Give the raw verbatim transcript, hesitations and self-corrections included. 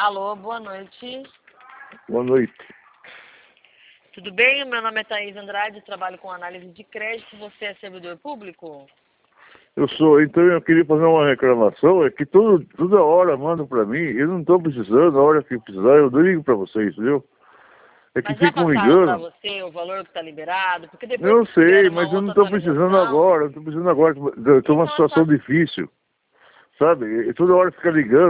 Alô, boa noite. Boa noite. Tudo bem? Meu nome é Thaís Andrade, trabalho com análise de crédito. Você é servidor público? Eu sou, então eu queria fazer uma reclamação, é que todo, toda hora mandam pra mim, eu não estou precisando, a hora que precisar eu ligo pra vocês, entendeu? É que Mas já ficam passaram para ligando. você o valor que está liberado? Porque depois Eu que sei, tiver uma mas eu não outra estou precisando atualização... agora, eu estou precisando agora, eu estou numa Então, situação essa... difícil, sabe? E toda hora fica ligando.